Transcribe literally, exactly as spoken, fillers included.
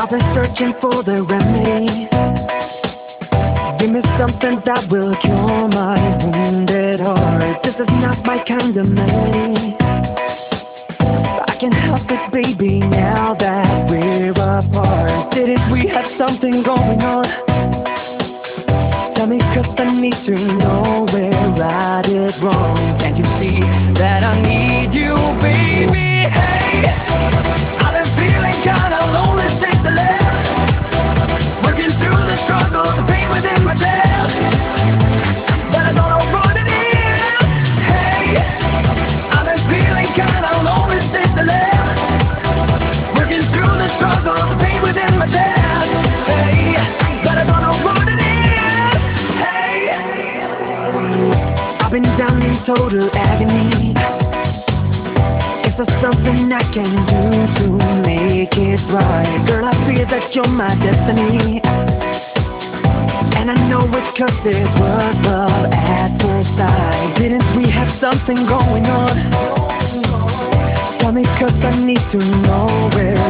I've been searching for the remedy. Give me something that will cure my wounded heart. This is not my kind of melody. I can help it, baby, now that we're apart. Didn't we have something going on? Tell me, cause I need to know where I did wrong. Can't you see that I need you, baby? Hey, I've been feeling kinda lonely since I left. Working through the struggle, the pain within my chest, but I don't know what it is. Hey, I've been feeling kinda lonely since I left. Working through the struggle, the pain within my chest. Hey, but I don't know what it is. Hey, I've been down in total agony. Is there something I can do to make it right? Girl, I feel that you're my destiny, and I know it's cause it was love at first sight. Didn't we have something going on? Tell me, cause I need to know where